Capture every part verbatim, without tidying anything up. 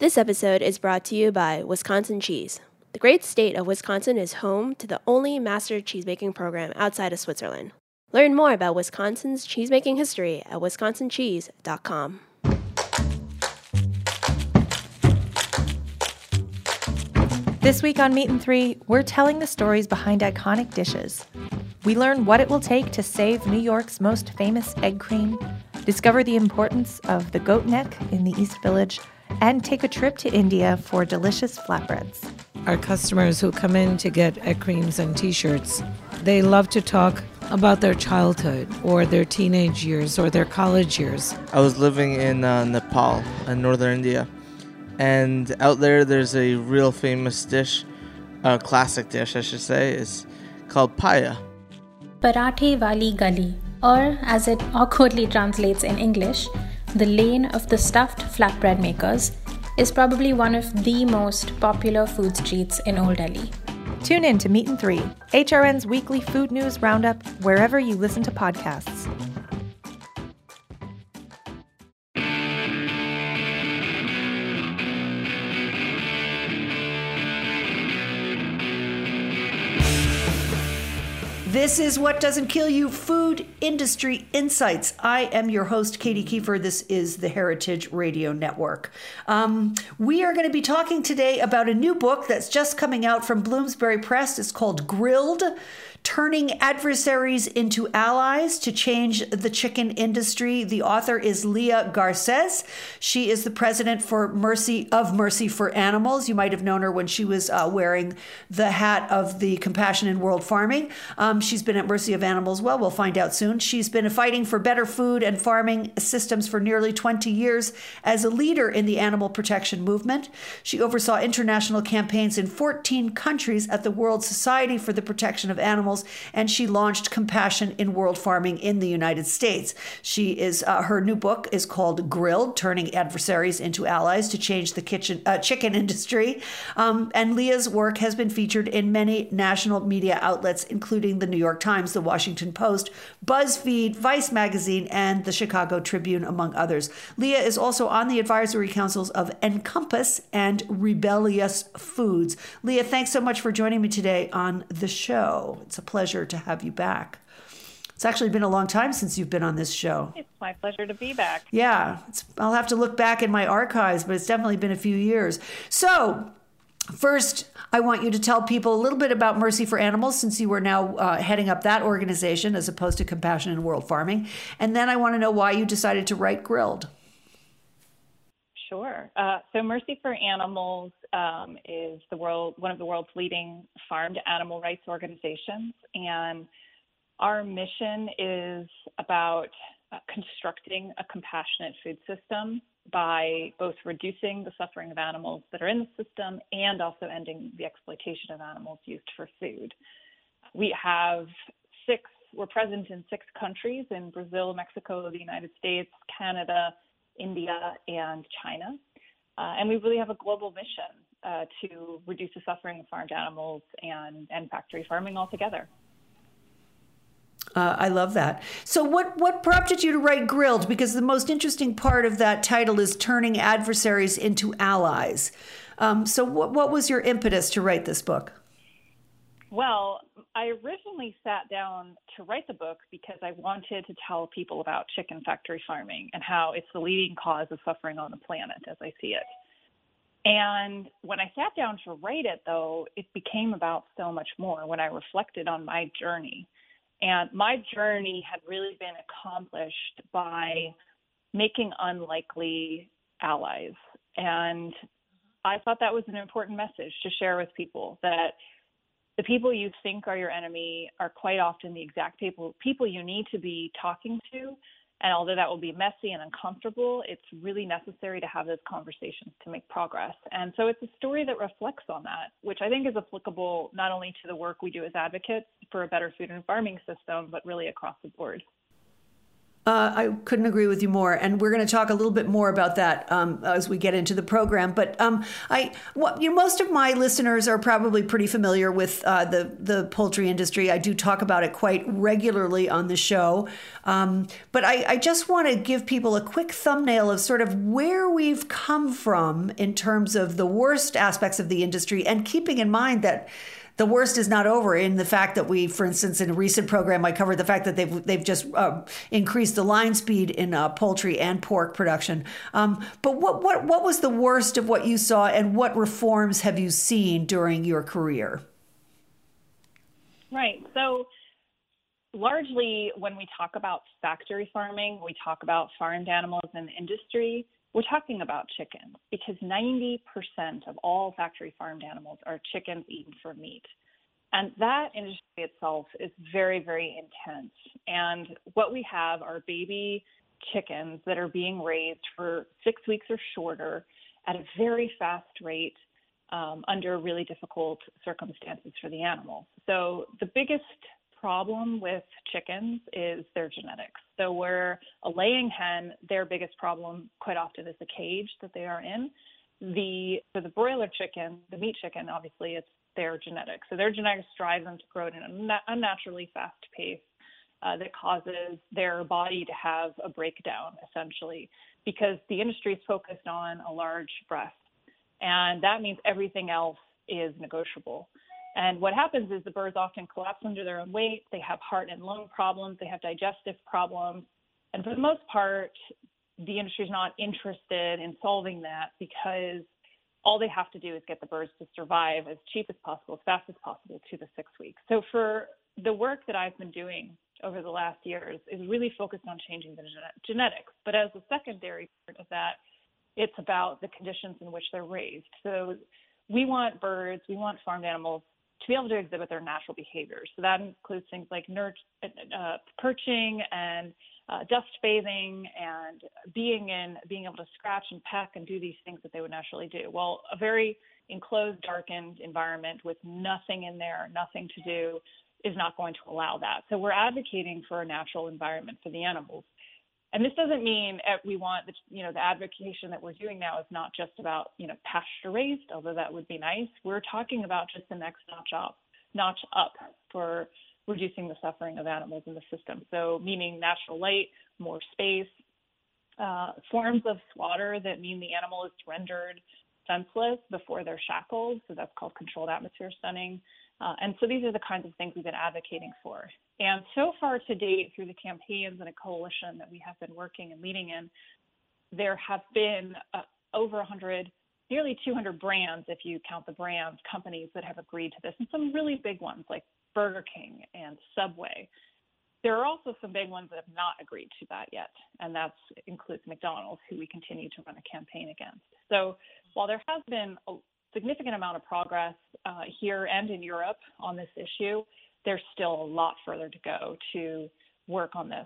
This episode is brought to you by Wisconsin Cheese. The great state of Wisconsin is home to the only master cheesemaking program outside of Switzerland. Learn more about Wisconsin's cheesemaking history at wisconsin cheese dot com. This week on Meat and Three, we're telling the stories behind iconic dishes. We learn what it will take to save New York's most famous egg cream, discover the importance of the goat neck in the East Village, and take a trip to India for delicious flatbreads. Our customers who come in to get egg creams and t-shirts, they love to talk about their childhood or their teenage years or their college years. I was living in uh, Nepal, in northern India, and out there there's a real famous dish, a classic dish I should say, is called paya. Parathe wali gali, or as it awkwardly translates in English, the lane of the stuffed flatbread makers, is probably one of the most popular food streets in Old Delhi. Tune in to Meat and Three, H R N's weekly food news roundup, wherever you listen to podcasts. This is What Doesn't Kill You, Food Industry Insights. I am your host, Katie Kiefer. This is the Heritage Radio Network. Um, we are going to be talking today about a new book that's just coming out from Bloomsbury Press. It's called Grilled: Turning Adversaries into Allies to Change the Chicken Industry. The author is Leah Garces. She is the president for Mercy of Mercy for Animals. You might have known her when she was uh, wearing the hat of the Compassion in World Farming. Um, she's been at Mercy of Animals. Well, we'll find out soon. She's been fighting for better food and farming systems for nearly twenty years as a leader in the animal protection movement. She oversaw international campaigns in fourteen countries at the World Society for the Protection of Animals, and she launched Compassion in World Farming in the United States. She is uh, her new book is called Grilled: Turning Adversaries into Allies to Change the kitchen, uh, Chicken Industry. Um, and Leah's work has been featured in many national media outlets, including the New York Times, the Washington Post, BuzzFeed, Vice Magazine, and the Chicago Tribune, among others. Leah is also on the advisory councils of Encompass and Rebellious Foods. Leah, thanks so much for joining me today on the show. It's a pleasure to have you back. It's actually been a long time since you've been on this show. It's my pleasure to be back. Yeah, it's, I'll have to look back in my archives, but it's definitely been a few years. So, first, I want you to tell people a little bit about Mercy for Animals, since you are now uh, heading up that organization as opposed to Compassion in World Farming. And then I want to know why you decided to write Grilled. Sure. Uh, so Mercy for Animals um, is the world one of the world's leading farm to animal rights organizations, and our mission is about uh, constructing a compassionate food system by both reducing the suffering of animals that are in the system and also ending the exploitation of animals used for food. We have six, we're present in six countries: in Brazil, Mexico, the United States, Canada, India, and China. Uh, and we really have a global mission uh, to reduce the suffering of farmed animals and, and factory farming altogether. Uh, I love that. So what, what prompted you to write Grilled? Because the most interesting part of that title is turning adversaries into allies. Um, so what, what was your impetus to write this book? Well, I originally sat down to write the book because I wanted to tell people about chicken factory farming and how it's the leading cause of suffering on the planet as I see it. And when I sat down to write it, though, it became about so much more when I reflected on my journey. And my journey had really been accomplished by making unlikely allies. And I thought that was an important message to share with people, that the people you think are your enemy are quite often the exact people people you need to be talking to. And although that will be messy and uncomfortable, it's really necessary to have those conversations to make progress. And so it's a story that reflects on that, which I think is applicable not only to the work we do as advocates for a better food and farming system, but really across the board. Uh, I couldn't agree with you more, and we're going to talk a little bit more about that um, as we get into the program. But um, I, well, you know, most of my listeners are probably pretty familiar with uh, the the poultry industry. I do talk about it quite regularly on the show, um, but I, I just want to give people a quick thumbnail of sort of where we've come from in terms of the worst aspects of the industry, and keeping in mind that the worst is not over in the fact that we, for instance, in a recent program, I covered the fact that they've they've just uh, increased the line speed in uh, poultry and pork production. Um, but what what what was the worst of what you saw, and what reforms have you seen during your career? Right. So largely, when we talk about factory farming, we talk about farmed animals in the industry, we're talking about chickens, because ninety percent of all factory farmed animals are chickens eaten for meat. And that industry itself is very, very intense. And what we have are baby chickens that are being raised for six weeks or shorter at a very fast rate um, under really difficult circumstances for the animal. So the biggest problem with chickens is their genetics. So where a laying hen, their biggest problem quite often is the cage that they are in. The for the broiler chicken, the meat chicken, obviously it's their genetics. So their genetics drive them to grow at an unnaturally fast pace uh, that causes their body to have a breakdown, essentially, because the industry is focused on a large breast. And that means everything else is negotiable. And what happens is the birds often collapse under their own weight. They have heart and lung problems. They have digestive problems. And for the most part, the industry is not interested in solving that, because all they have to do is get the birds to survive as cheap as possible, as fast as possible to the six weeks. So for the work that I've been doing over the last years is really focused on changing the genetics. But as a secondary part of that, it's about the conditions in which they're raised. So we want birds, we want farmed animals to be able to exhibit their natural behaviors. So that includes things like nurt- uh, perching and uh, dust bathing and being in, being able to scratch and peck and do these things that they would naturally do. Well, a very enclosed, darkened environment with nothing in there, nothing to do, is not going to allow that. So we're advocating for a natural environment for the animals. And this doesn't mean we want, the, you know, the advocacy that we're doing now is not just about, you know, pasture raised, although that would be nice. We're talking about just the next notch up, notch up for reducing the suffering of animals in the system. So meaning natural light, more space, uh, forms of slaughter that mean the animal is rendered senseless before they're shackled. So that's called controlled atmosphere stunning. Uh, and so these are the kinds of things we've been advocating for. And so far to date, through the campaigns and a coalition that we have been working and leading in, there have been uh, over one hundred, nearly two hundred brands, if you count the brands, companies that have agreed to this, and some really big ones like Burger King and Subway. There are also some big ones that have not agreed to that yet, and that includes McDonald's, who we continue to run a campaign against. So while there has been a significant amount of progress uh, here and in Europe on this issue, there's still a lot further to go to work on this.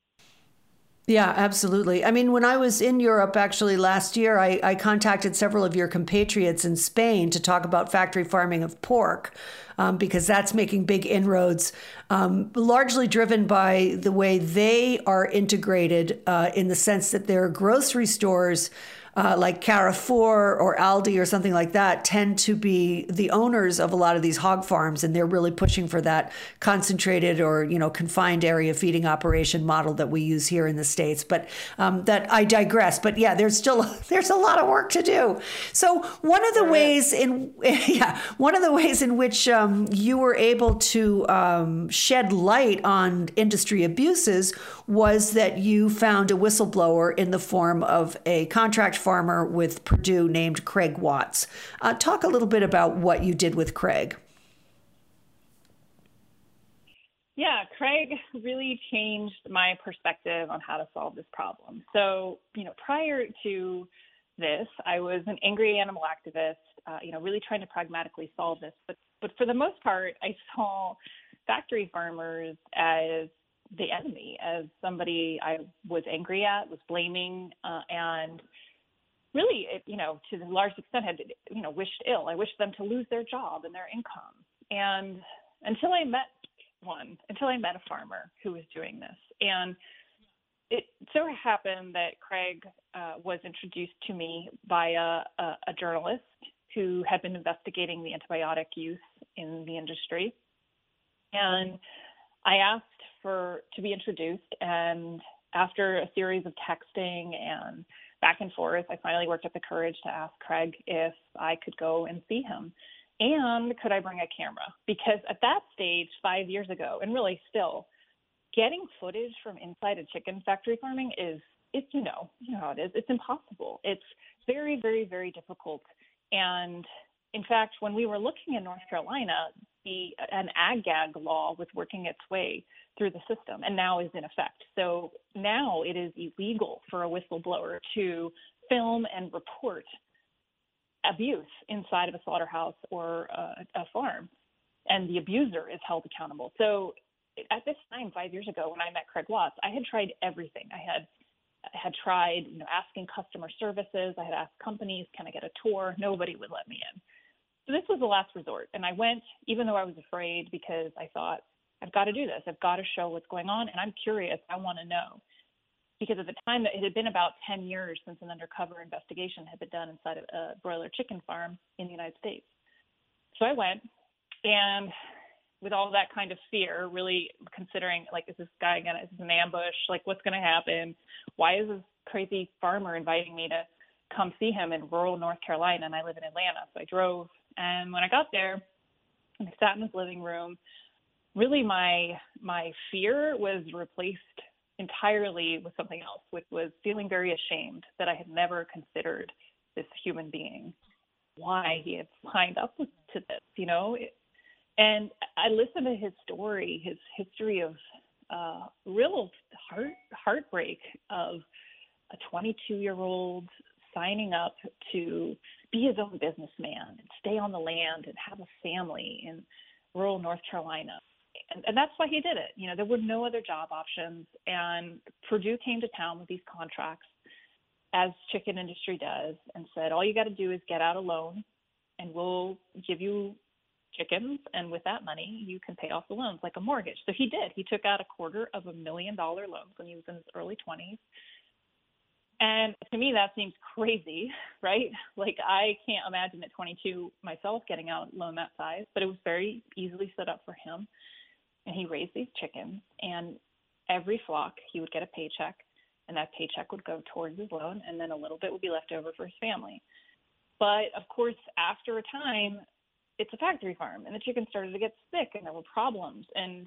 Yeah, absolutely. I mean, when I was in Europe actually last year, I, I contacted several of your compatriots in Spain to talk about factory farming of pork, um, because that's making big inroads, um, largely driven by the way they are integrated uh, in the sense that their grocery stores Uh, like Carrefour or Aldi or something like that tend to be the owners of a lot of these hog farms, and they're really pushing for that concentrated or, you know, confined area feeding operation model that we use here in the States. But um, that I digress. But yeah, there's still there's a lot of work to do. So one of the ways in yeah one of the ways in which um, you were able to um, shed light on industry abuses was that you found a whistleblower in the form of a contract farmer with Purdue named Craig Watts. Uh, talk a little bit about what you did with Craig. Yeah, Craig really changed my perspective on how to solve this problem. So, you know, prior to this, I was an angry animal activist, uh, you know, really trying to pragmatically solve this. But, but for the most part, I saw factory farmers as the enemy, as somebody I was angry at, was blaming, uh, and really, it, you know, to a large extent had, you know, wished ill. I wished them to lose their job and their income. And until I met one, until I met a farmer who was doing this. And it so happened that Craig uh, was introduced to me by a, a, a journalist who had been investigating the antibiotic use in the industry. And I asked for to be introduced, and after a series of texting and back and forth, I finally worked up the courage to ask Craig if I could go and see him. And could I bring a camera? Because at that stage, five years ago, and really still, getting footage from inside a chicken factory farming is, it's, you know, you know how it is. It's impossible. It's very, very, very difficult. And in fact, when we were looking in North Carolina, the an ag-gag law was working its way through the system and now is in effect. So now it is illegal for a whistleblower to film and report abuse inside of a slaughterhouse or a, a farm, and the abuser is held accountable. So at this time, five years ago, when I met Craig Watts, I had tried everything. I had I had tried, you know, asking customer services. I had asked companies, can I get a tour? Nobody would let me in. So this was the last resort. And I went, even though I was afraid, because I thought, I've got to do this. I've got to show what's going on. And I'm curious. I want to know. Because at the time, it had been about ten years since an undercover investigation had been done inside of a broiler chicken farm in the United States. So I went, and with all that kind of fear, really considering, like, is this guy going to, is this an ambush? Like, what's going to happen? Why is this crazy farmer inviting me to come see him in rural North Carolina? And I live in Atlanta. So I drove. And when I got there and I sat in his living room, really my my fear was replaced entirely with something else, which was feeling very ashamed that I had never considered this human being, why he had signed up to this, you know? And I listened to his story, his history of uh, real heart heartbreak of a twenty-two-year-old signing up to be his own businessman and stay on the land and have a family in rural North Carolina. And, and that's why he did it. You know, there were no other job options. And Purdue came to town with these contracts, as chicken industry does, and said, all you got to do is get out a loan and we'll give you chickens. And with that money, you can pay off the loans like a mortgage. So he did. He took out a quarter of a million dollar loan when he was in his early twenties. And to me, that seems crazy, right? Like, I can't imagine at twenty-two myself getting out a loan that size, but it was very easily set up for him. And he raised these chickens, and every flock he would get a paycheck, and that paycheck would go towards his loan, and then a little bit would be left over for his family. But of course, after a time, it's a factory farm, and the chickens started to get sick, and there were problems. And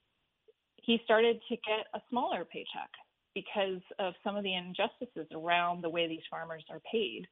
he started to get a smaller paycheck because of some of the injustices around the way these farmers are paid.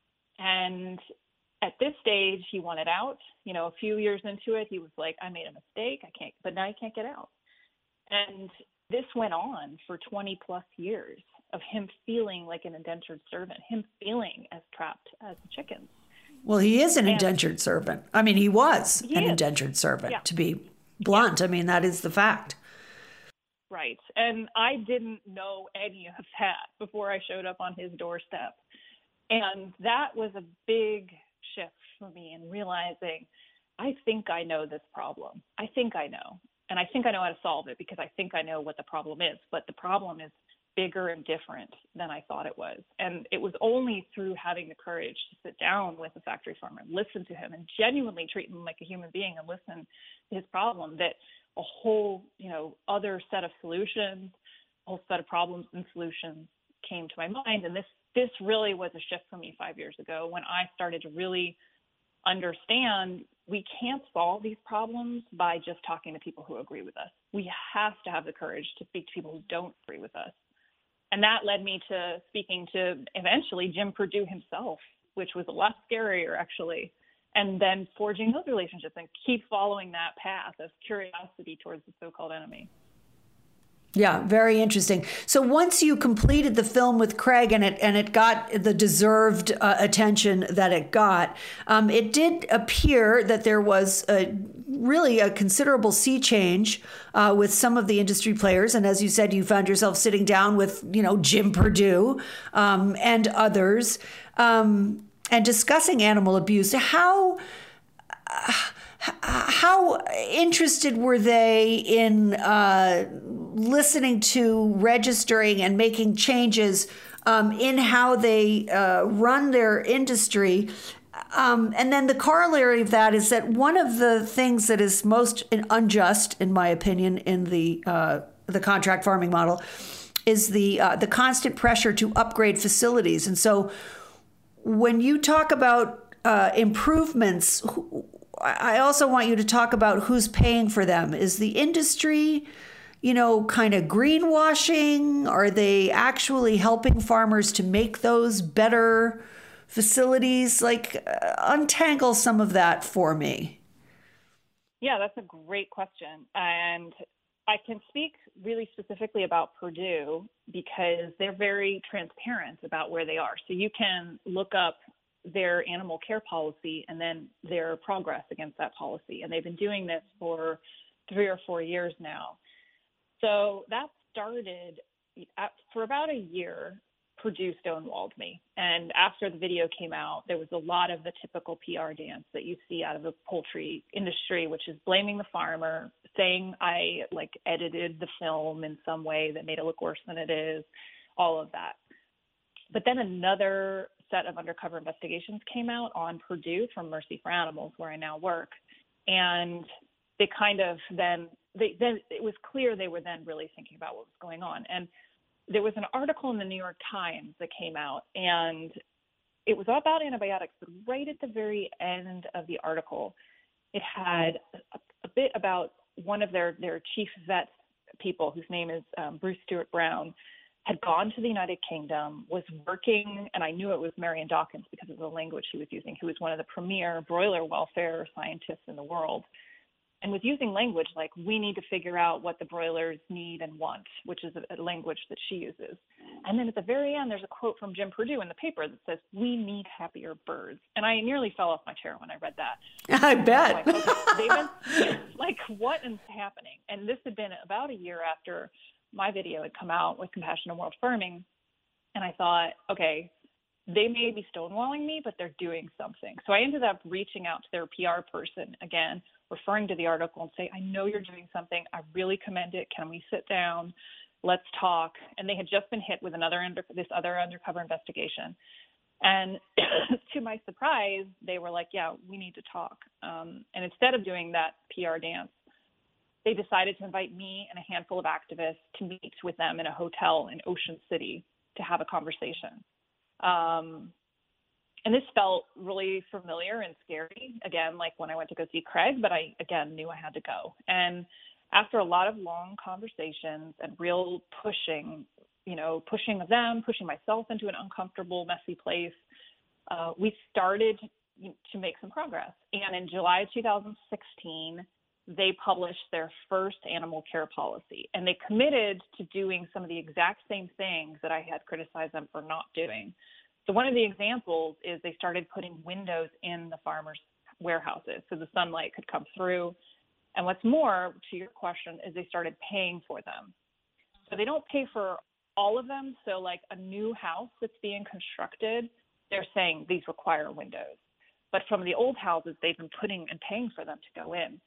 And at this stage, he wanted out. You know, a few years into it, he was like, I made a mistake. I can't, but now I can't get out. And this went on for twenty plus years of him feeling like an indentured servant, him feeling as trapped as the chickens. Well, he is an and, indentured servant. I mean, he was he an is. indentured servant, yeah. to be blunt. I mean, that is the fact. Right. And I didn't know any of that before I showed up on his doorstep. And that was a big shift for me in realizing, I think I know this problem. I think I know. And I think I know how to solve it because I think I know what the problem is. But the problem is bigger and different than I thought it was. And it was only through having the courage to sit down with a factory farmer, listen to him, and genuinely treat him like a human being and listen to his problem that a whole, you know, other set of solutions, a whole set of problems and solutions came to my mind. And this this really was a shift for me five years ago when I started to really understand we can't solve these problems by just talking to people who agree with us. We have to have the courage to speak to people who don't agree with us. And that led me to speaking to eventually Jim Purdue himself, which was a lot scarier, actually, and then forging those relationships and keep following that path of curiosity towards the so-called enemy. Yeah, very interesting. So once you completed the film with Craig and it and it got the deserved uh, attention that it got, um, it did appear that there was a, really a considerable sea change uh, with some of the industry players. And as you said, you found yourself sitting down with, you know, Jim Purdue um, and others um, and discussing animal abuse. How... Uh, How interested were they in uh, listening to, registering, and making changes um, in how they uh, run their industry. Um, and then the corollary of that is that one of the things that is most unjust, in my opinion, in the uh, the contract farming model is the uh, the constant pressure to upgrade facilities. And so when you talk about uh, improvements, I also want you to talk about who's paying for them. Is the industry, you know, kind of greenwashing? Are they actually helping farmers to make those better facilities? Like, uh, untangle some of that for me. Yeah, that's a great question. And I can speak really specifically about Purdue because they're very transparent about where they are. So you can look up their animal care policy and then their progress against that policy. And they've been doing this for three or four years now. So that started at, for about a year. Purdue stonewalled me. And after the video came out, there was a lot of the typical P R dance that you see out of the poultry industry, which is blaming the farmer, saying I like edited the film in some way that made it look worse than it is, all of that. But then another set of undercover investigations came out on Purdue from Mercy for Animals, where I now work. And they kind of then, they, then it was clear they were then really thinking about what was going on. And there was an article in the New York Times that came out, and it was about antibiotics, but right at the very end of the article, it had a, a bit about one of their, their chief vet people, whose name is um, Bruce Stewart Brown, had gone to the United Kingdom, was working, and I knew it was Marion Dawkins because of the language he was using, who was one of the premier broiler welfare scientists in the world, and was using language like, we need to figure out what the broilers need and want, which is a, a language that she uses. And then at the very end, there's a quote from Jim Purdue in the paper that says, we need happier birds. And I nearly fell off my chair when I read that. I bet. Like, okay, they've been, like, what is happening? And this had been about a year after my video had come out with Compassion in World Farming. And I thought, okay, they may be stonewalling me, but they're doing something. So I ended up reaching out to their P R person again, referring to the article and say, I know you're doing something. I really commend it. Can we sit down? Let's talk. And they had just been hit with another under, this other undercover investigation. And to my surprise, they were like, yeah, we need to talk. Um, and instead of doing that P R dance, they decided to invite me and a handful of activists to meet with them in a hotel in Ocean City to have a conversation. Um, and this felt really familiar and scary, again, like when I went to go see Craig, but I, again, knew I had to go. And after a lot of long conversations and real pushing, you know, pushing of them, pushing myself into an uncomfortable, messy place, uh, we started to make some progress. And in July two thousand sixteen, they published their first animal care policy, and they committed to doing some of the exact same things that I had criticized them for not doing. So one of the examples is they started putting windows in the farmers' warehouses so the sunlight could come through. And what's more, to your question, is they started paying for them. So they don't pay for all of them. So like a new house that's being constructed, they're saying these require windows. But from the old houses, they've been putting and paying for them to go in.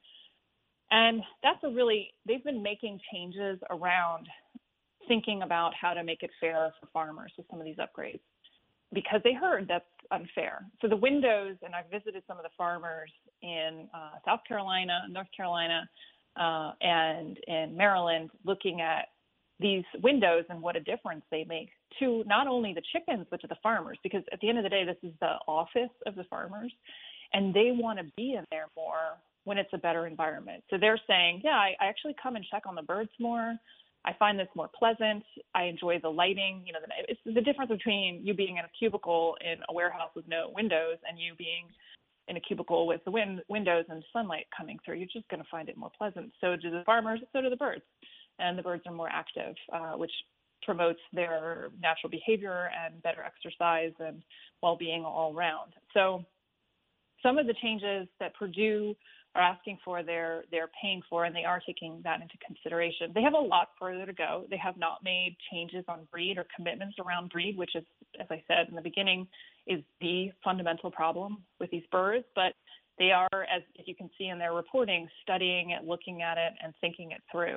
And that's a really, they've been making changes around thinking about how to make it fair for farmers with some of these upgrades, because they heard that's unfair. So the windows, and I visited some of the farmers in uh, South Carolina, North Carolina, uh, and in Maryland, looking at these windows and what a difference they make to not only the chickens, but to the farmers, because at the end of the day, this is the office of the farmers, and they want to be in there more when it's a better environment. So they're saying, yeah, I, I actually come and check on the birds more. I find this more pleasant. I enjoy the lighting. You know, it's the difference between you being in a cubicle in a warehouse with no windows and you being in a cubicle with the wind, windows and sunlight coming through. You're just going to find it more pleasant. So do the farmers, so do the birds. And the birds are more active, uh, which promotes their natural behavior and better exercise and well-being all around. So some of the changes that Purdue are asking for, they're, they're paying for, and they are taking that into consideration. They have a lot further to go. They have not made changes on breed or commitments around breed, which is, as I said in the beginning, is the fundamental problem with these birds. But they are, as you can see in their reporting, studying it, looking at it, and thinking it through.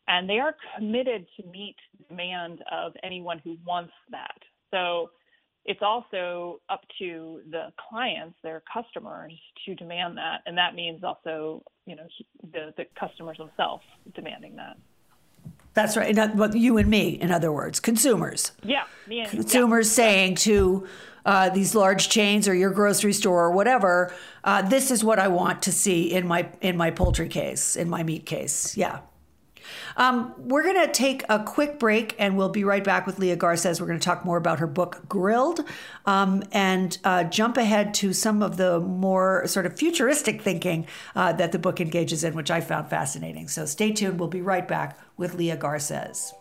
And they are committed to meet the demand of anyone who wants that. So it's also up to the clients, their customers, to demand that. And that means also, you know, the, the customers themselves demanding that. That's right. Not, well, you and me, in other words, consumers. Yeah. Me and, consumers yeah. saying to uh, these large chains or your grocery store or whatever, uh, this is what I want to see in my in my poultry case, in my meat case. Yeah. Um, we're going to take a quick break, and we'll be right back with Leah Garces. We're going to talk more about her book, Grilled, um, and uh, jump ahead to some of the more sort of futuristic thinking uh, that the book engages in, which I found fascinating. So stay tuned. We'll be right back with Leah Garces.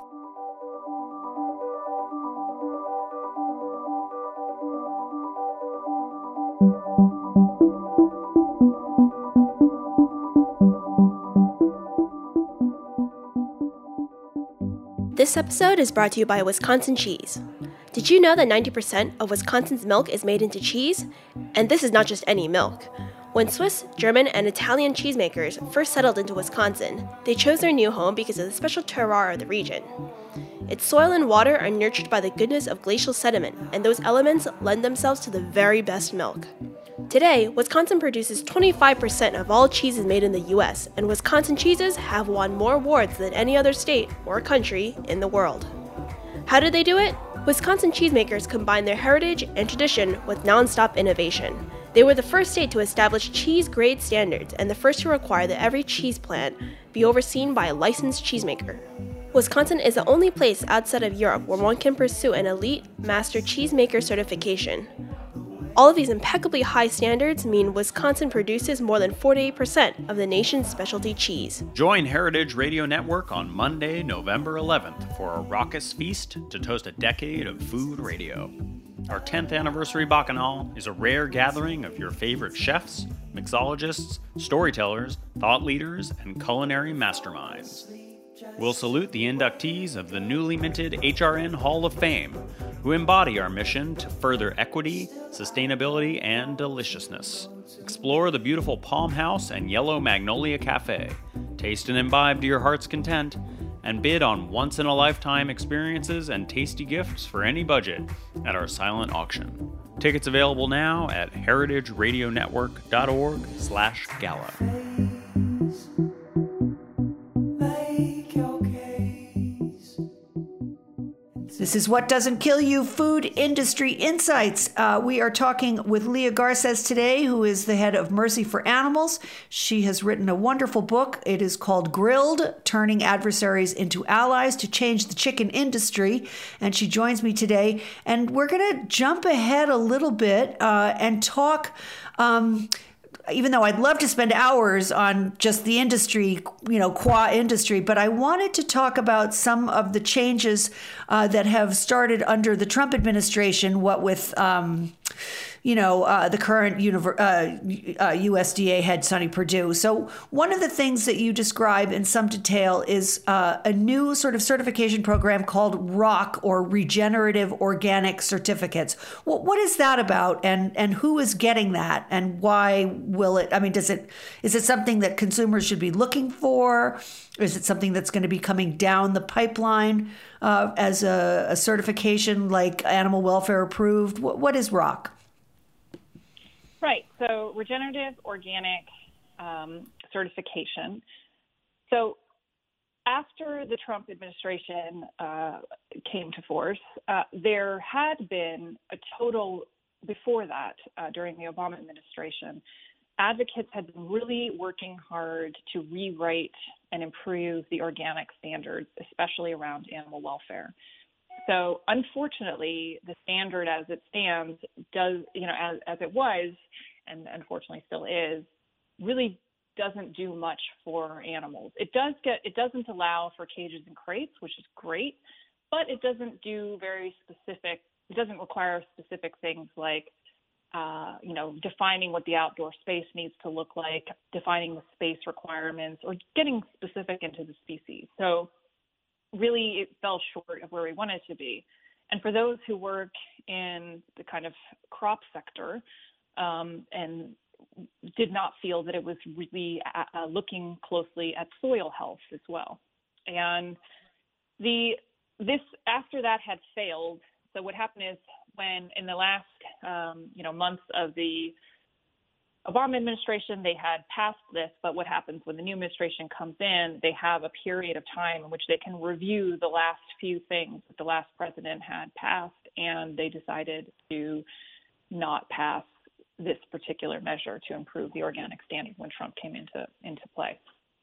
This episode is brought to you by Wisconsin Cheese. Did you know that ninety percent of Wisconsin's milk is made into cheese? And this is not just any milk. When Swiss, German, and Italian cheesemakers first settled into Wisconsin, they chose their new home because of the special terroir of the region. Its soil and water are nurtured by the goodness of glacial sediment, and those elements lend themselves to the very best milk. Today, Wisconsin produces twenty-five percent of all cheeses made in the U S, and Wisconsin cheeses have won more awards than any other state or country in the world. How did they do it? Wisconsin cheesemakers combined their heritage and tradition with nonstop innovation. They were the first state to establish cheese grade standards and the first to require that every cheese plant be overseen by a licensed cheesemaker. Wisconsin is the only place outside of Europe where one can pursue an elite master cheesemaker certification. All of these impeccably high standards mean Wisconsin produces more than forty-eight percent of the nation's specialty cheese. Join Heritage Radio Network on Monday, November eleventh for a raucous feast to toast a decade of food radio. Our tenth anniversary Bacchanal is a rare gathering of your favorite chefs, mixologists, storytellers, thought leaders, and culinary masterminds. We'll salute the inductees of the newly minted H R N Hall of Fame, who embody our mission to further equity, sustainability, and deliciousness. Explore the beautiful Palm House and Yellow Magnolia Cafe, taste and imbibe to your heart's content, and bid on once-in-a-lifetime experiences and tasty gifts for any budget at our silent auction. Tickets available now at heritageradionetwork.org slash gala. This is What Doesn't Kill You, Food Industry Insights. Uh, we are talking with Leah Garces today, who is the head of Mercy for Animals. She has written a wonderful book. It is called Grilled, Turning Adversaries into Allies to Change the Chicken Industry. And she joins me today. And we're going to jump ahead a little bit uh, and talk... Um, even though I'd love to spend hours on just the industry, you know, qua industry, but I wanted to talk about some of the changes uh, that have started under the Trump administration, what with, um, you know, uh, the current univer- uh, uh, U S D A head, Sonny Perdue. So one of the things that you describe in some detail is uh, a new sort of certification program called R O C, or Regenerative Organic Certificates. Well, what is that about, and, and who is getting that, and why will it, I mean, does it, is it something that consumers should be looking for? Is it something that's going to be coming down the pipeline uh, as a, a certification like animal welfare approved? What, what is R O C? Right. So regenerative organic um, certification. So after the Trump administration uh, came to force, uh, there had been a total, before that, uh, during the Obama administration, advocates had been really working hard to rewrite and improve the organic standards, especially around animal welfare. So unfortunately, the standard as it stands does, you know, as, as it was, and unfortunately still is, really doesn't do much for animals. It does get, it doesn't allow for cages and crates, which is great, but it doesn't do very specific, it doesn't require specific things like, uh, you know, defining what the outdoor space needs to look like, defining the space requirements, or getting specific into the species. So really it fell short of where we wanted to be. And for those who work in the kind of crop sector um, and did not feel that it was really uh, looking closely at soil health as well. And the this after that had failed, so what happened is when in the last um, you know months of the Obama administration, they had passed this, but what happens when the new administration comes in, they have a period of time in which they can review the last few things that the last president had passed, and they decided to not pass this particular measure to improve the organic standard when Trump came into into play.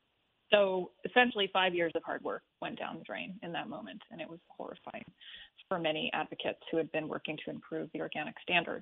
So essentially five years of hard work went down the drain in that moment, and it was horrifying for many advocates who had been working to improve the organic standard.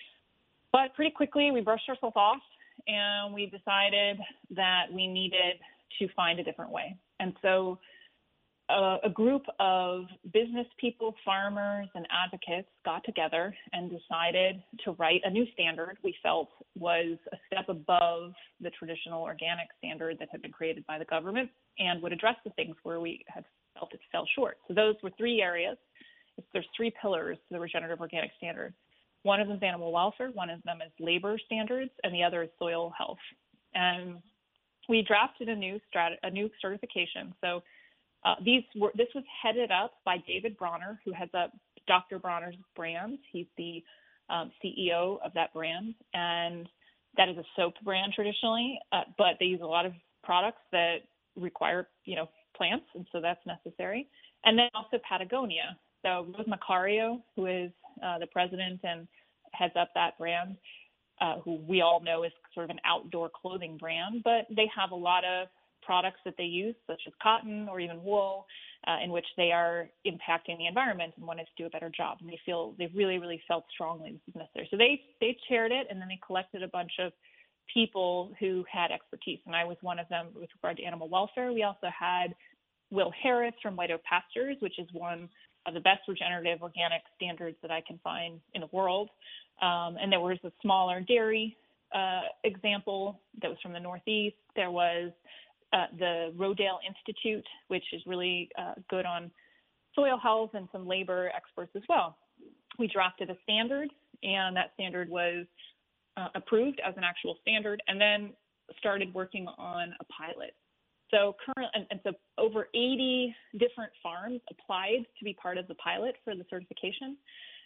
But pretty quickly, we brushed ourselves off, and we decided that we needed to find a different way. And so uh, a group of business people, farmers, and advocates got together and decided to write a new standard we felt was a step above the traditional organic standard that had been created by the government and would address the things where we had felt it fell short. So those were three areas. There's three pillars to the regenerative organic standard. One of them is animal welfare, one of them is labor standards, and the other is soil health. And we drafted a new strat- a new certification. So uh, these were this was headed up by David Bronner, who heads up Doctor Bronner's brand. He's the um, C E O of that brand, and that is a soap brand traditionally, uh, but they use a lot of products that require, you know, plants, and so that's necessary. And then also Patagonia. So Rose Macario, who is uh, the president and heads up that brand, uh, who we all know is sort of an outdoor clothing brand, but they have a lot of products that they use, such as cotton or even wool, uh, in which they are impacting the environment and wanted to do a better job. And they feel they really, really felt strongly this is necessary. So they they chaired it, and then they collected a bunch of people who had expertise, and I was one of them with regard to animal welfare. We also had Will Harris from White Oak Pastures, which is one of the best regenerative organic standards that I can find in the world. Um, and there was a smaller dairy uh, example that was from the Northeast. There was uh, the Rodale Institute, which is really uh, good on soil health, and some labor experts as well. We drafted a standard, and that standard was uh, approved as an actual standard, and then started working on a pilot. So current, and, and so over eighty different farms applied to be part of the pilot for the certification,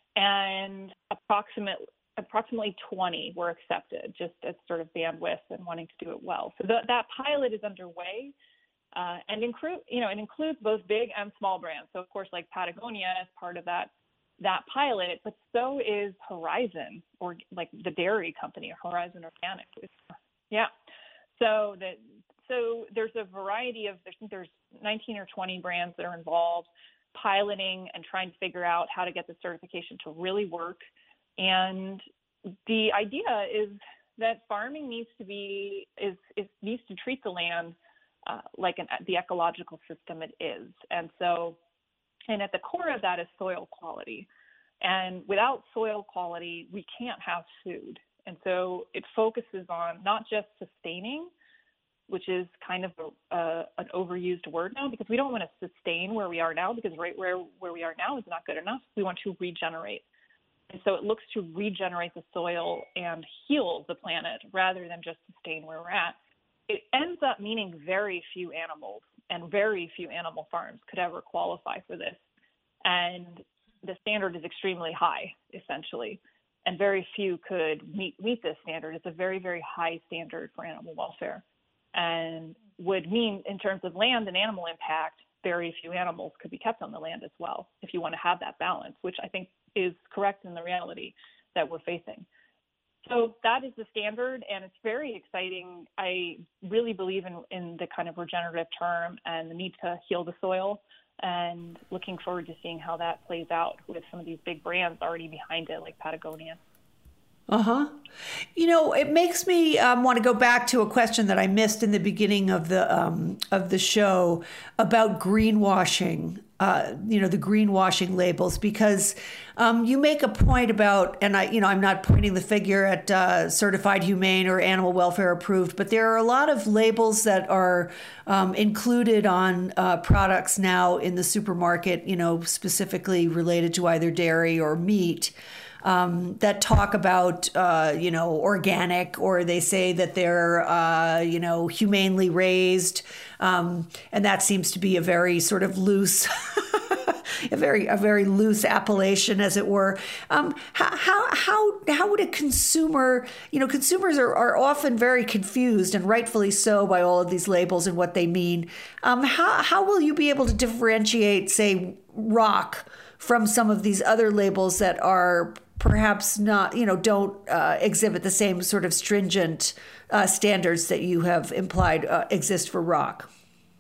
and approximately approximately twenty were accepted, just as sort of bandwidth and wanting to do it well. So the, that pilot is underway, uh, and include you know it includes both big and small brands. So of course, like Patagonia is part of that that pilot, but so is Horizon, or like the dairy company, Horizon Organic. Yeah, so that. So there's a variety of, I think there's nineteen or twenty brands that are involved, piloting and trying to figure out how to get the certification to really work. And the idea is that farming needs to be, is, is needs to treat the land uh, like an, the ecological system it is. And so, and at the core of that is soil quality. And without soil quality, we can't have food. And so it focuses on not just sustaining, which is kind of a, uh, an overused word now, because we don't want to sustain where we are now, because right where, where we are now is not good enough. We want to regenerate. And so it looks to regenerate the soil and heal the planet rather than just sustain where we're at. It ends up meaning very few animals and very few animal farms could ever qualify for this. And the standard is extremely high, essentially, and very few could meet, meet this standard. It's a very, very high standard for animal welfare, and would mean, in terms of land and animal impact, very few animals could be kept on the land as well, if you want to have that balance, which I think is correct in the reality that we're facing. So that is the standard, and it's very exciting. I really believe in, in the kind of regenerative term and the need to heal the soil, and looking forward to seeing how that plays out with some of these big brands already behind it, like Patagonia. Uh-huh. You know, it makes me um, want to go back to a question that I missed in the beginning of the um, of the show about greenwashing, uh, you know, the greenwashing labels, because um, you make a point about, and I, you know, I'm not pointing the figure at uh, certified humane or animal welfare approved, but there are a lot of labels that are um, included on uh, products now in the supermarket, you know, specifically related to either dairy or meat. um, that talk about, uh, you know, organic, or they say that they're, uh, you know, humanely raised. Um, and that seems to be a very sort of loose, a very a very loose appellation, as it were. Um, how, how, how, how would a consumer, you know, consumers are, are often very confused, and rightfully so, by all of these labels and what they mean. Um, how, how will you be able to differentiate, say, rock from some of these other labels that are perhaps not, you know, don't uh, exhibit the same sort of stringent uh, standards that you have implied uh, exist for rock?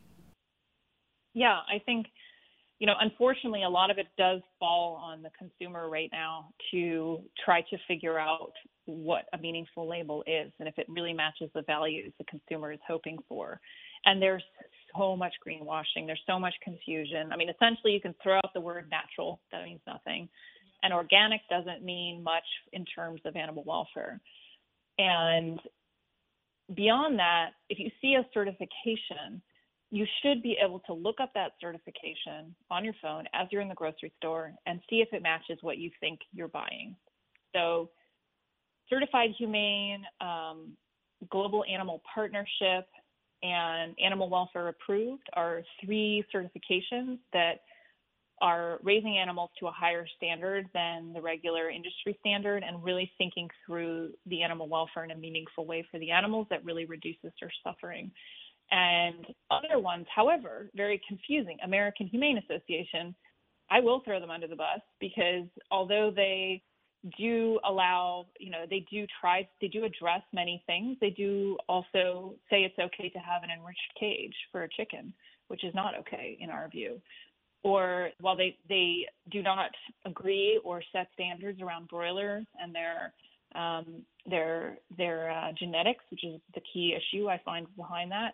Yeah, I think, you know, unfortunately, a lot of it does fall on the consumer right now to try to figure out what a meaningful label is and if it really matches the values the consumer is hoping for. And there's so much greenwashing. There's so much confusion. I mean, essentially, you can throw out the word natural. That means nothing. And organic doesn't mean much in terms of animal welfare. And beyond that, if you see a certification, you should be able to look up that certification on your phone as you're in the grocery store and see if it matches what you think you're buying. So Certified Humane, um, Global Animal Partnership, and Animal Welfare Approved are three certifications that are raising animals to a higher standard than the regular industry standard and really thinking through the animal welfare in a meaningful way for the animals that really reduces their suffering. And other ones, however, very confusing. American Humane Association, I will throw them under the bus because although they do allow, you know, they do try, they do address many things. They do also say it's okay to have an enriched cage for a chicken, which is not okay in our view. Or while they, they do not agree or set standards around broilers and their um, their their uh, genetics, which is the key issue I find behind that.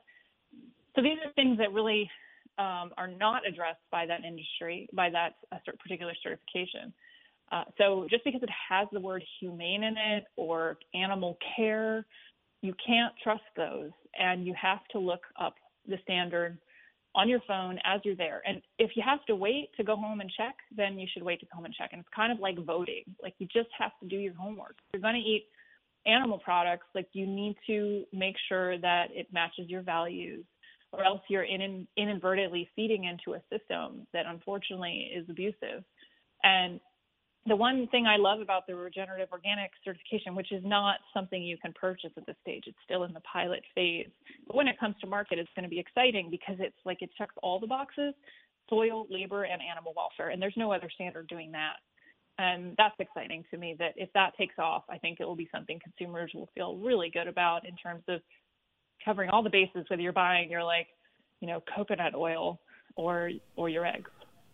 So these are things that really um, are not addressed by that industry, by that uh, particular certification. Uh, so just because it has the word humane in it or animal care, you can't trust those. And you have to look up the standard on your phone as you're there. And if you have to wait to go home and check, then you should wait to go home and check. And it's kind of like voting. Like you just have to do your homework. If you're going to eat animal products, like you need to make sure that it matches your values, or else you're in, inadvertently feeding into a system that unfortunately is abusive. And the one thing I love about the regenerative organic certification, which is not something you can purchase at this stage, it's still in the pilot phase. But when it comes to market, it's going to be exciting because it's like it checks all the boxes: soil, labor, and animal welfare. And there's no other standard doing that. And that's exciting to me, that if that takes off, I think it will be something consumers will feel really good about in terms of covering all the bases, whether you're buying your, like, you know, coconut oil or or your eggs.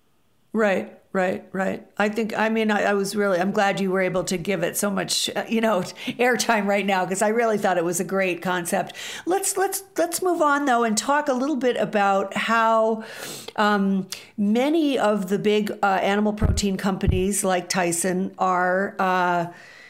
Right, right, right. I think, I mean, I, I was really, I'm glad you were able to give it so much, uh, you know, airtime right now, because I really thought it was a great concept. Let's, let's, let's move on though and talk a little bit about how um, many of the big uh, animal protein companies like Tyson are, uh,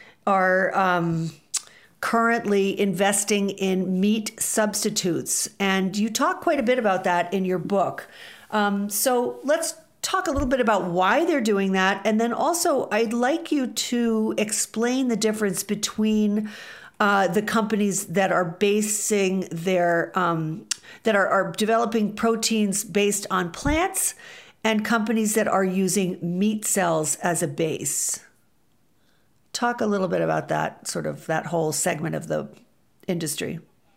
are, um, currently investing in meat substitutes. And you talk quite a bit about that in your book. Um, so let's talk a little bit about why they're doing that. And then also, I'd like you to explain the difference between uh, the companies that are basing their, um, that are, are developing proteins based on plants and companies that are using meat cells as a base. Talk a little bit about that, sort of that whole segment of the industry.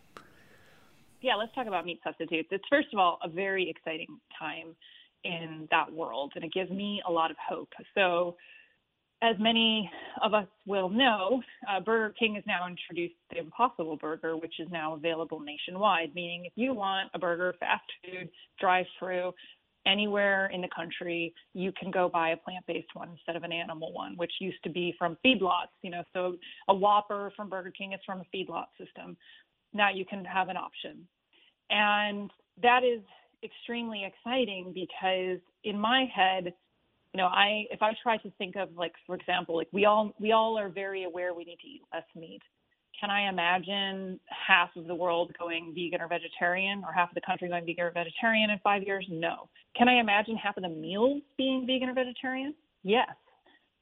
Yeah, let's talk about meat substitutes. It's, first of all, a very exciting time in that world, and it gives me a lot of hope. So as many of us will know, uh, Burger King has now introduced the Impossible Burger, which is now available nationwide, meaning if you want a burger, fast food, drive-through, anywhere in the country, you can go buy a plant-based one instead of an animal one, which used to be from feedlots. You know, so a Whopper from Burger King is from a feedlot system. Now you can have an option. And that is extremely exciting because in my head, you know, I if I try to think of, like, for example, like we all we all are very aware we need to eat less meat. Can I imagine half of the world going vegan or vegetarian, or half of the country going vegan or vegetarian in five years? No. Can I imagine half of the meals being vegan or vegetarian? Yes.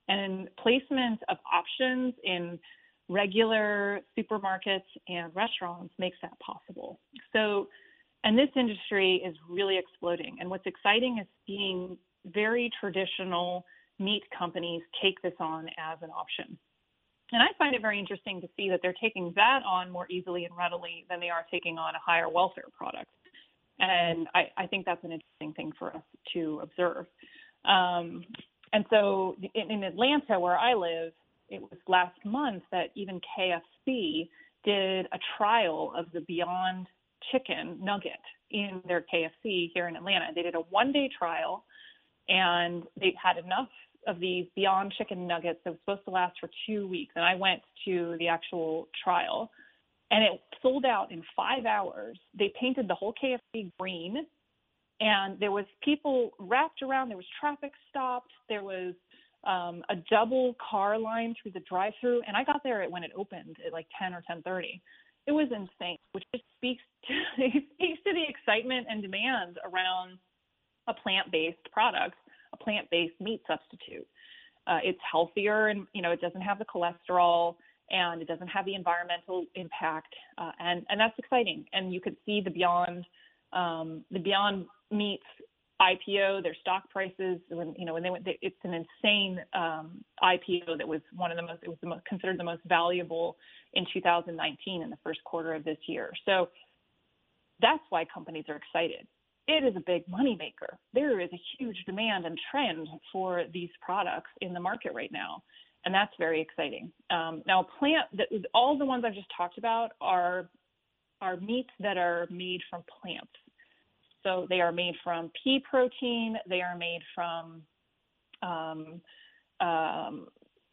And placement of options in regular supermarkets and restaurants makes that possible. So, and this industry is really exploding. And what's exciting is seeing very traditional meat companies take this on as an option. And I find it very interesting to see that they're taking that on more easily and readily than they are taking on a higher welfare product. And I, I think that's an interesting thing for us to observe. Um, and so in, in Atlanta, where I live, it was last month that even K F C did a trial of the Beyond Chicken nugget in their K F C here in Atlanta. They did a one-day trial, and they had enough of these Beyond Chicken nuggets that was supposed to last for two weeks. And I went to the actual trial, and it sold out in five hours. They painted the whole K F C green, and there was people wrapped around. There was traffic stopped. There was um, a double car line through the drive-thru, and I got there when it opened at like ten or ten thirty. It was insane, which just speaks to, it speaks to the excitement and demand around a plant-based product, a plant-based meat substitute. Uh, it's healthier, and you know it doesn't have the cholesterol, and it doesn't have the environmental impact, uh, and and that's exciting. And you could see the Beyond, um, the Beyond Meats I P O, their stock prices. When you know when they went, they, it's an insane um, I P O that was one of the most. It was the most, considered the most valuable in two thousand nineteen in the first quarter of this year. So that's why companies are excited. It is a big moneymaker. There is a huge demand and trend for these products in the market right now, and that's very exciting. Um, now, plant that all the ones I've just talked about are are meats that are made from plants. So they are made from pea protein. They are made from um, um,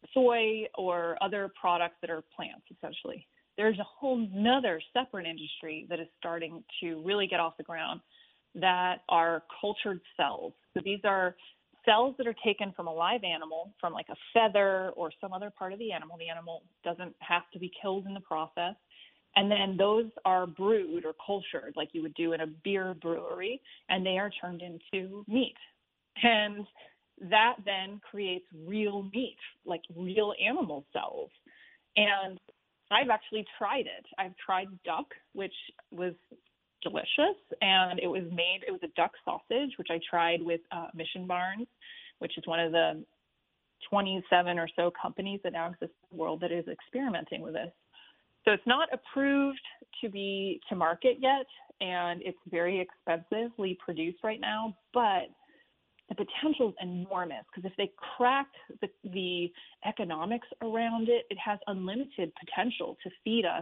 soy or other products that are plants, essentially. There's a whole nother separate industry that is starting to really get off the ground that are cultured cells. So these are cells that are taken from a live animal, from like a feather or some other part of the animal. The animal doesn't have to be killed in the process. And then those are brewed or cultured like you would do in a beer brewery, and they are turned into meat. And that then creates real meat, like real animal cells. And I've actually tried it. I've tried duck, which was delicious, and it was made, it was a duck sausage, which I tried with uh, Mission Barns, which is one of the twenty-seven or so companies that now exist in the world that is experimenting with this. So it's not approved to be to market yet, and it's very expensively produced right now, but the potential is enormous, because if they crack the, the economics around it, it has unlimited potential to feed us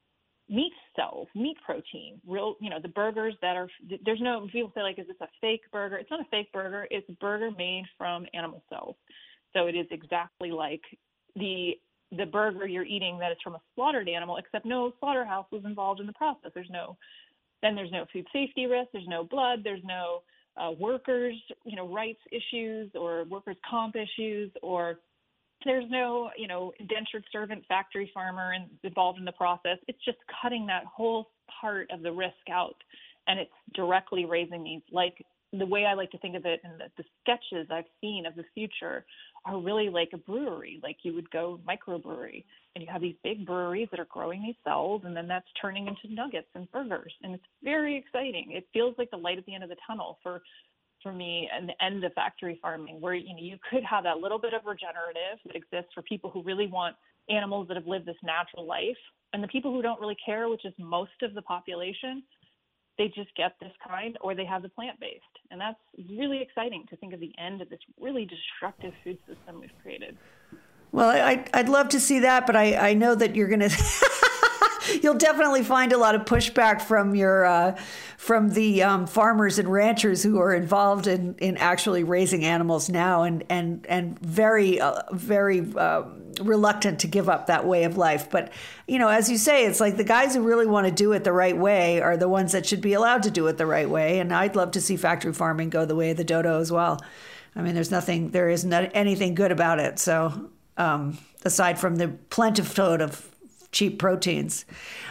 meat cells, meat protein, real, you know, the burgers that are, there's no, people say like, is this a fake burger? It's not a fake burger. It's a burger made from animal cells. So it is exactly like the the burger you're eating that is from a slaughtered animal, except no slaughterhouse was involved in the process. There's no, then there's no food safety risk. There's no blood. There's no uh, workers, you know, rights issues or workers' comp issues, or there's no, you know, indentured servant factory farmer in, involved in the process. It's just cutting that whole part of the risk out, and it's directly raising these. Like the way I like to think of it, and the, the sketches I've seen of the future are really like a brewery. Like you would go microbrewery, and you have these big breweries that are growing these cells, and then that's turning into nuggets and burgers, and it's very exciting. It feels like the light at the end of the tunnel for for me, and the end of factory farming, where you know you could have that little bit of regenerative that exists for people who really want animals that have lived this natural life, and the people who don't really care, which is most of the population, they just get this kind, or they have the plant-based. And that's really exciting to think of the end of this really destructive food system we've created. Well, I, I'd love to see that, but I, I know that you're going to... You'll definitely find a lot of pushback from your uh, from the um, farmers and ranchers who are involved in, in actually raising animals now, and and and very uh, very uh, reluctant to give up that way of life. But you know, as you say, it's like the guys who really want to do it the right way are the ones that should be allowed to do it the right way. And I'd love to see factory farming go the way of the dodo as well. I mean, there's nothing, there isn't anything good about it. So um, aside from the plentiful of cheap proteins.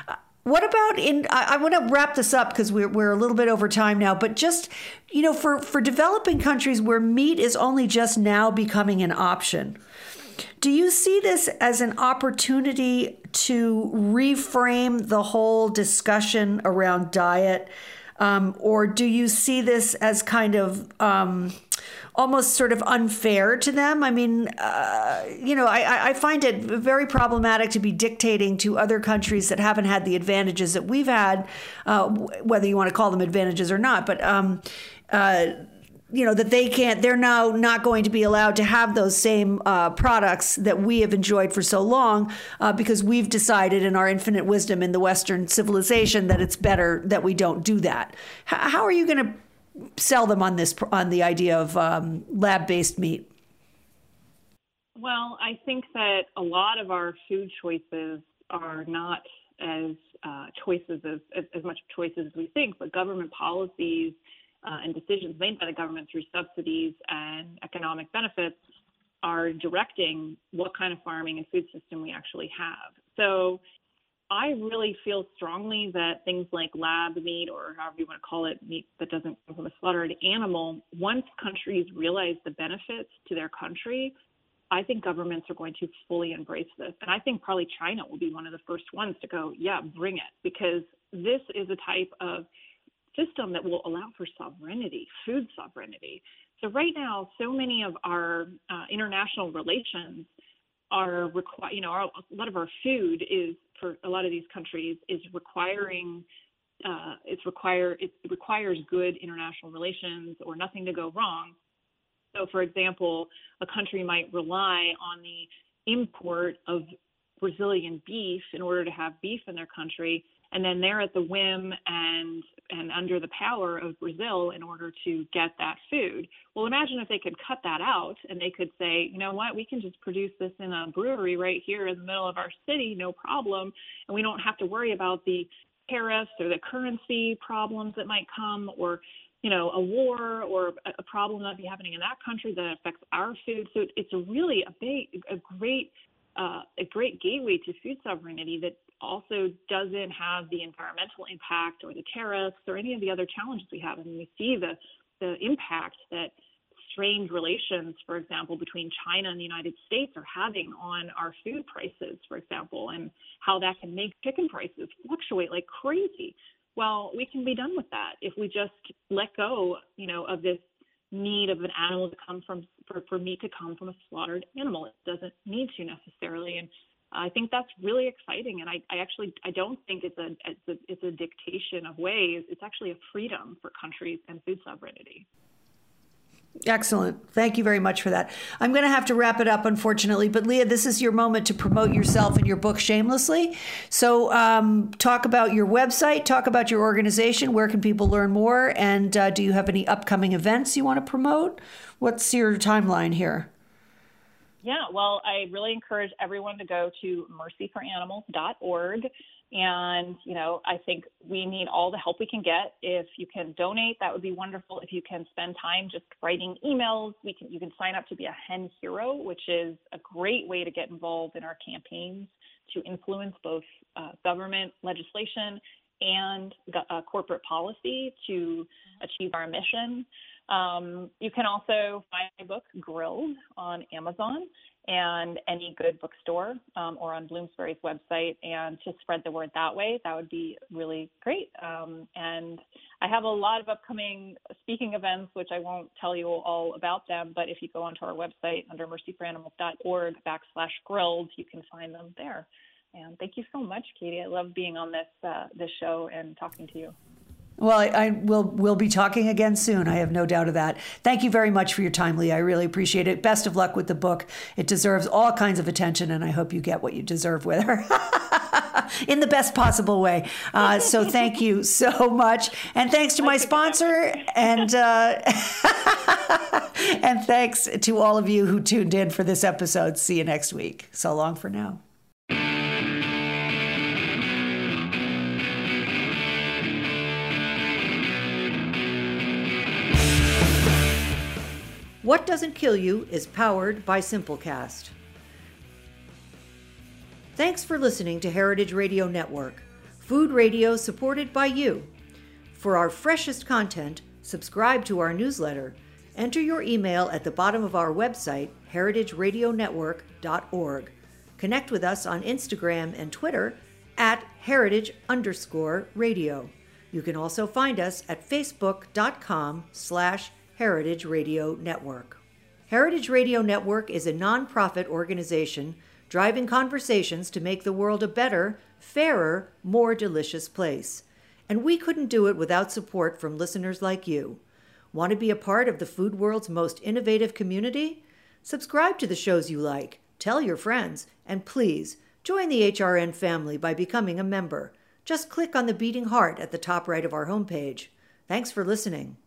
What about in, I, I want to wrap this up because we're, we're a little bit over time now, but just, you know, for, for developing countries where meat is only just now becoming an option, do you see this as an opportunity to reframe the whole discussion around diet? Um, or do you see this as kind of um, almost sort of unfair to them? I mean, uh, you know, I, I find it very problematic to be dictating to other countries that haven't had the advantages that we've had, uh, whether you want to call them advantages or not. But um, uh, you know, that they can't, they're now not going to be allowed to have those same uh, products that we have enjoyed for so long uh, because we've decided in our infinite wisdom in the Western civilization that it's better that we don't do that. H- how are you going to sell them on this, on the idea of um, lab-based meat? Well, I think that a lot of our food choices are not as uh, choices as, as, as much choices as we think, but government policies Uh, and decisions made by the government through subsidies and economic benefits are directing what kind of farming and food system we actually have. So I really feel strongly that things like lab meat, or however you want to call it, meat that doesn't come from a slaughtered animal, once countries realize the benefits to their country, I think governments are going to fully embrace this. And I think probably China will be one of the first ones to go, yeah, bring it, because this is a type of system that will allow for sovereignty, food sovereignty. So right now, so many of our uh, international relations are require, you know, our, a lot of our food is for a lot of these countries is requiring, uh, it's require, it requires good international relations or nothing to go wrong. So for example, a country might rely on the import of Brazilian beef in order to have beef in their country, and then they're at the whim and and under the power of Brazil in order to get that food. Well, imagine if they could cut that out and they could say, you know what, we can just produce this in a brewery right here in the middle of our city, no problem, and we don't have to worry about the tariffs or the currency problems that might come, or you know, a war or a problem that might be happening in that country that affects our food. So it's a really a big, a great, uh, a great gateway to food sovereignty that also doesn't have the environmental impact or the tariffs or any of the other challenges we have. I mean, we see the, the impact that strained relations, for example, between China and the United States are having on our food prices, for example, and how that can make chicken prices fluctuate like crazy. Well, we can be done with that if we just let go, you know, of this need of an animal to come from, for, for meat to come from a slaughtered animal. It doesn't need to necessarily. And I think that's really exciting, and I, I actually I don't think it's a, it's a it's a dictation of ways. It's actually a freedom for countries and food sovereignty. Excellent. Thank you very much for that. I'm going to have to wrap it up, unfortunately, but Leah, this is your moment to promote yourself and your book shamelessly. So um, talk about your website, talk about your organization. Where can people learn more? And uh, do you have any upcoming events you want to promote? What's your timeline here? Yeah, well, I really encourage everyone to go to mercy for animals dot org. And, you know, I think we need all the help we can get. If you can donate, that would be wonderful. If you can spend time just writing emails, we can you can sign up to be a hen hero, which is a great way to get involved in our campaigns to influence both uh, government legislation and uh, corporate policy to achieve our mission. Um, you can also find my book, Grilled, on Amazon and any good bookstore um, or on Bloomsbury's website, and to spread the word that way, that would be really great. Um, and I have a lot of upcoming speaking events, which I won't tell you all about them, but if you go onto our website under mercy for animals dot org backslash grilled, you can find them there. And thank you so much, Katie. I love being on this uh, this show and talking to you. Well, I, I will we'll be talking again soon. I have no doubt of that. Thank you very much for your time, Leah. I really appreciate it. Best of luck with the book. It deserves all kinds of attention, and I hope you get what you deserve with her in the best possible way. Uh, so thank you so much. And thanks to my sponsor, and uh, and thanks to all of you who tuned in for this episode. See you next week. So long for now. What Doesn't Kill You is powered by Simplecast. Thanks for listening to Heritage Radio Network. Food radio supported by you. For our freshest content, subscribe to our newsletter. Enter your email at the bottom of our website, heritage radio network dot org. Connect with us on Instagram and Twitter at heritage underscore radio. You can also find us at facebook.com slash heritage radio network. Heritage Radio Network is a nonprofit organization driving conversations to make the world a better, fairer, more delicious place. And we couldn't do it without support from listeners like you. Want to be a part of the food world's most innovative community? Subscribe to the shows you like, tell your friends, and please join the H R N family by becoming a member. Just click on the beating heart at the top right of our homepage. Thanks for listening.